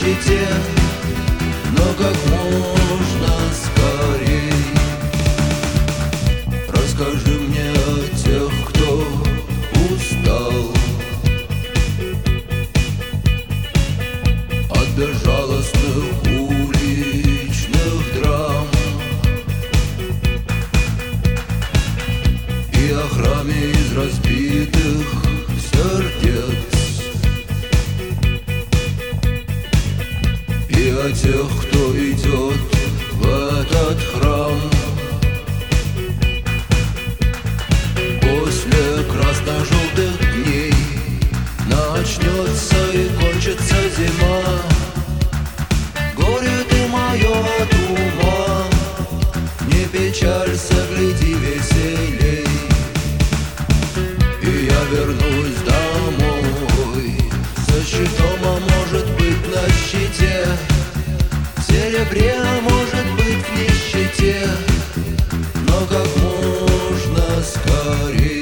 нищете, но как можно скорей. Расскажи мне о тех, кто устал от безжалостных уличных драм и о храме из разбитых сердец, и о тех, кто идет в этот храм. После красно-желтых дней начнется и кончится зима. Горе ты мое от ума, не печалься, гляди веселей. И я вернусь домой со щитом, а может быть на щите, в серебре, а может быть в нищете, но как можно скорей.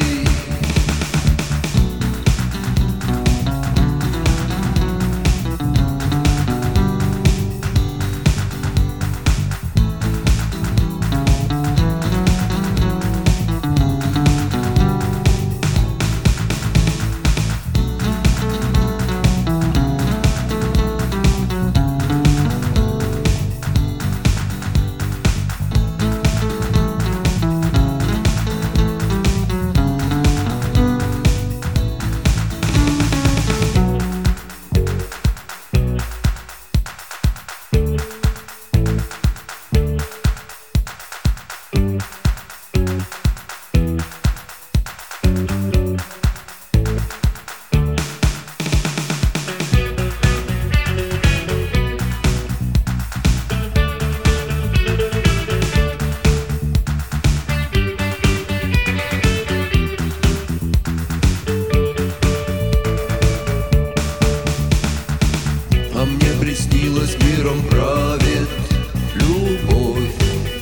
А мне приснилось, миром правит любовь.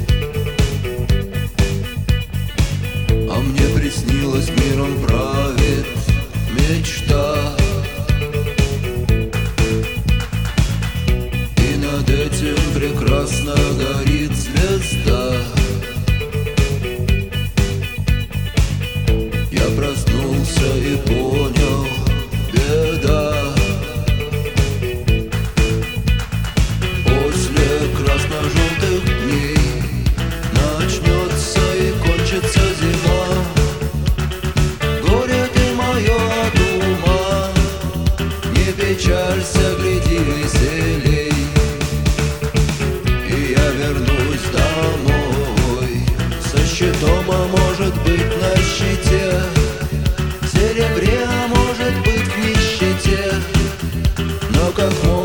А мне приснилось, миром правит мечта. И над этим прекрасно горит звезда. Я проснулся и понял, беда. Желтых дней начнется и кончится зима. Горе ты мое от ума, не печалься, гляди веселей. И я вернусь домой со щитом, а может быть на щите, в серебре, а может быть в нищете, но как можно